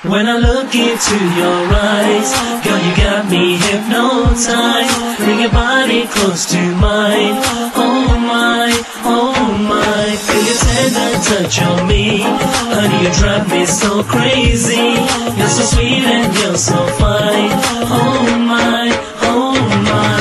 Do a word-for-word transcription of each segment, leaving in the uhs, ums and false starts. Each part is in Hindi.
When I look into your eyes, girl, you got me hypnotized. Bring your body close to mine. Oh my, oh my. Feel your tender touch on me. Honey, you drive me so crazy. You're so sweet and you're so fine. Oh my, oh my.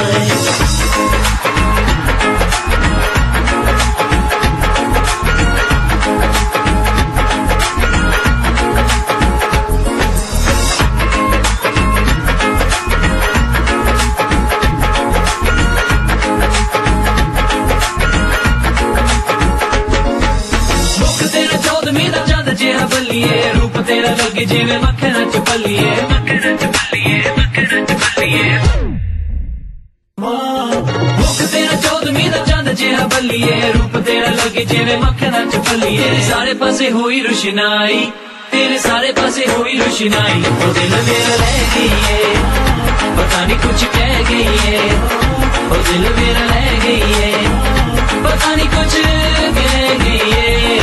बल्लिए रूप तेरा लगे जिवें मक्खन च पल्लिए मक्खन च पल्लिए मक्खन च पल्लिए मुख तेरा चौदहवीं दा चंद जिहा बल्लिए रूप तेरा लगे जिवें मक्खन च पल्लिए सारे पासे हुई रुशनाई तेरे सारे पासे हुई रुशनाई ओ दिल मेरा रह गई है पता नहीं कुछ कह गई है ओ दिल मेरा रह गई है पता नहीं कुछ कह गई है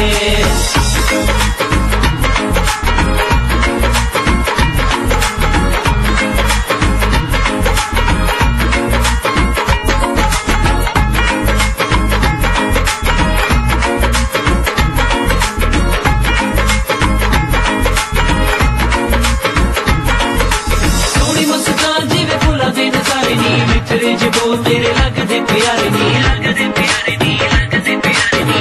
जे बोल तेरे लगदे प्यारे नी लगदे प्यारे नी लगदे प्यारे नी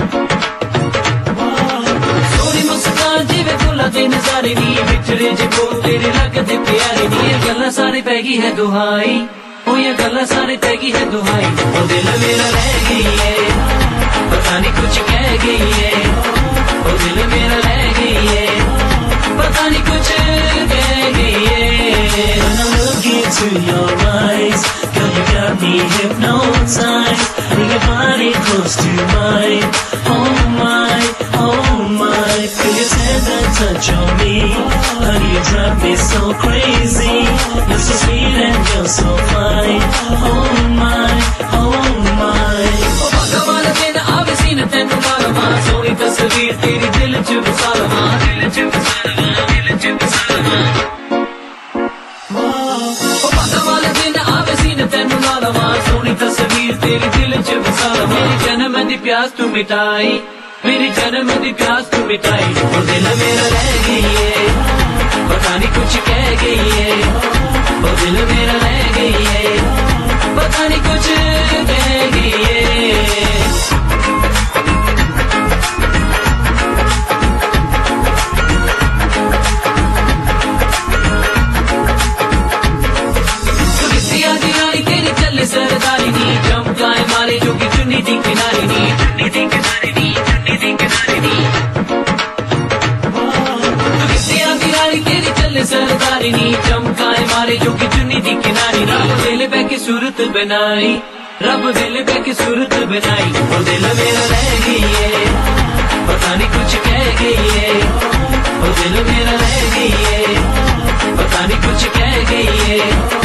सोनी मुस्कान जिवें फुल्लां दे नज़ारे नी बिछड़े जे बोल तेरे लगदे प्यारे नी ये गल्लां सारी पै गई है दुहाई ओ ये गल्लां सारी पै गई है दुहाई ओ दिल मेरा रह गई है पता नहीं कुछ कह गई है ओ दिल मेरा रह गई है पता नहीं कुछ कह गई है When I look into your eyes, girl, you got me hypnotized. Bring your body close to mine. Oh my, oh my. Feel your tender touch on me. Honey, you drive me so crazy. You're so sweet and you're so fine. Oh my, oh my. Oh, भगवान तेरा आवे सीने तेनू मालवा सोनी तस्वीर तेरी दिल च बसा लवां दिल च बसा लवां दिल च बसा लवां सोनी तस्वीर तेरी दिल च बसा मेरी जन्म दी प्यास तू मिटाई मेरी जन्म दी प्यास तू मिटाई और दिल मेरा रह गई है पता नहीं कुछ कह गई है और दिल मेरा रह गई है पता नहीं कुछ कह गई है सरदारी नी चमकाए मारे जोगी चुन्नी दी किनारी नी चुन्नी दी किनारी नी चुन्नी दी किनारी नी तू किसी आंधी तेरी चले सरदारी नी चमकाए मारे जोगी चुन्नी दी किनारी नी दिल पे की सूरत बनाई रब दिल पे की सूरत बनाई और दिल मेरा रह गई है पता नहीं कुछ कह गई है और दिल मेरा रह गई है पता नहीं कुछ कह गई है